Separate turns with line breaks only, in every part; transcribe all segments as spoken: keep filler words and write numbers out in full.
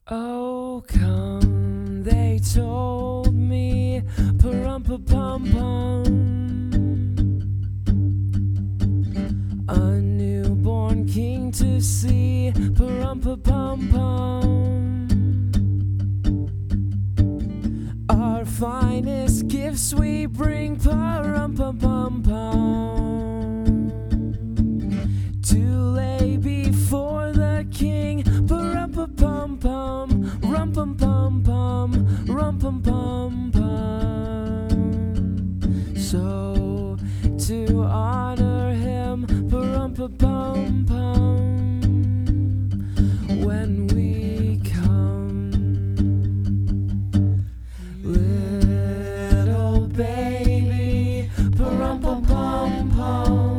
Oh, come, they told me, pa-rum-pa-pum-pum, a newborn king to see, pa-rum-pa-pum-pum. Our finest gifts we bring, pa-rum-pa-pum-pum, to lay before the king, pa-rum-pa-pum-pum, rum-pum-pum-pum, rum-pum-pum-pum. So, to honor him, pa-rum-pa-pum-pum, when we come, little baby, pa-rum-pa-pum-pum,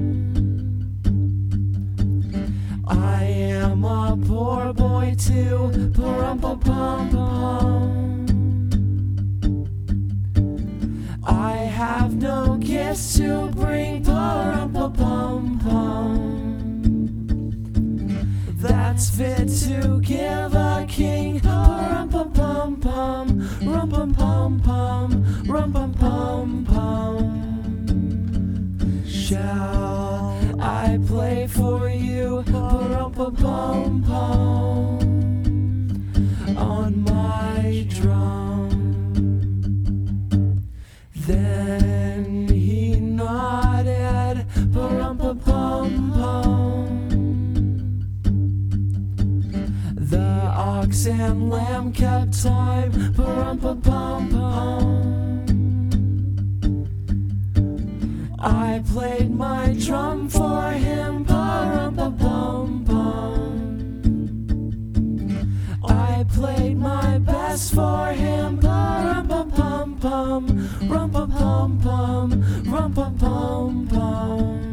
I am a poor boy too, pa-rum-pa-pum-pum. I have no gifts to bring, pa-rum-pa-pum-pum, that's fit to give a king, pa-rum-pa-pum-pum, rum-pum-pum-pum, rum-pum-pum-pum. Shall I play for you, pa-rum-pa-pum-pum, on my drum? Then he nodded, pa-rum-pa-pum-pum. The ox and lamb kept time, pa-rum-pa-pum-pum. I played my drum for him, pa-rum-pa-pum-pum. I played my best for him, pa-rum-pa-pum-pum, rum-pa-pum-pum, rum-pa-pum-pum.